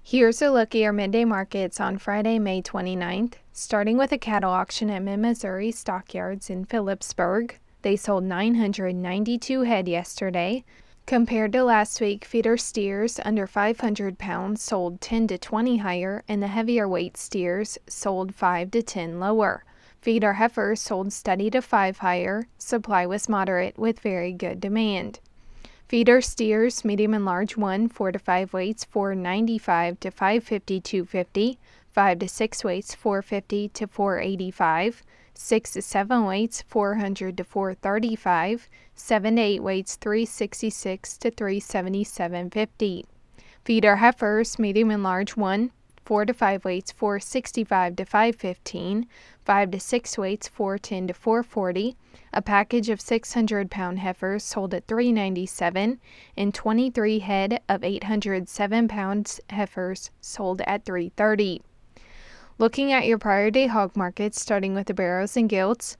Here's a look at your midday markets on Friday, May 29th, starting with a cattle auction at Mid-Missouri Stockyards in Phillipsburg. They sold 992 head yesterday. Compared to last week, feeder steers under 500 pounds sold 10 to 20 higher, and the heavier weight steers sold 5 to 10 lower. Feeder heifers sold steady to 5 higher. Supply was moderate with very good demand. Feeder steers, medium and large 1, 4 to 5 weights, 495 to 550, 250, 5 to 6 weights, 450 to 485, 6 to 7 weights, 400 to 435, 7 to 8 weights, 366 to 377.50. Feeder heifers, medium and large 1, 4 to 5 weights, 465 to 515, 5 to 6 weights, 410 to 440. A package of 600-pound heifers sold at $397, and 23 head of 807-pound heifers sold at $330. Looking at your prior day hog markets, starting with the barrows and gilts,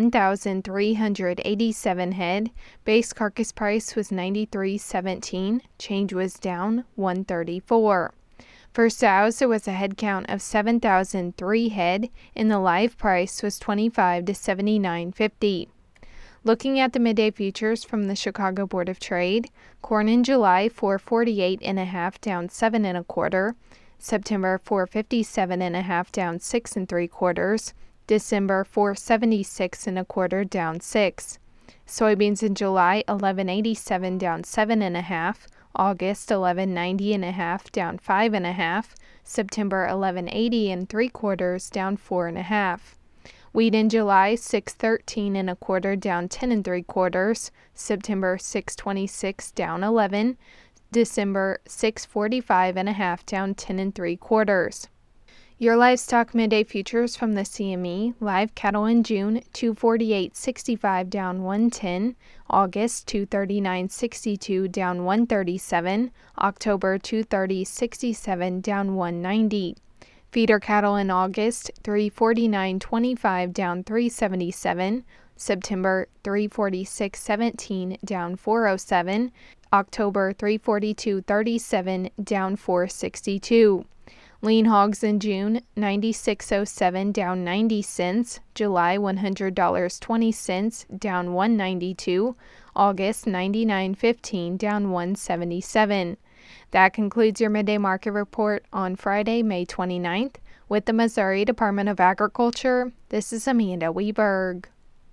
1,387 head. Base carcass price was $93.17. Change was down $134. For sows, there was a head count of 7,003 head, and the live price was $25 to $79.50. Looking at the midday futures from the Chicago Board of Trade, corn in July 448.5 down 7 1/4, September 457.5 down 6 3/4, December 476 1/4 down 6. Soybeans in July 1187 down 7 1/2, August 1190.5 down 5 1/2, September 1180 3/4 down 4 1/2. Wheat in July 613 1/4 down 10 3/4, September 626 down 11, December 645.5 down 10 3/4. Your livestock midday futures from the CME: live cattle in June 248.65 down 110, August 239.62 down 137, October 230.67 down 190. Feeder cattle in August 349.25 down 377, September 346.17 down 407, October 342.37 down 462. Lean hogs in June 96.07 down 90 cents, July $100.20 down 192, August 99.15 down 177. That concludes your midday market report on Friday, May 29th. With the Missouri Department of Agriculture, this is Amanda Weberg.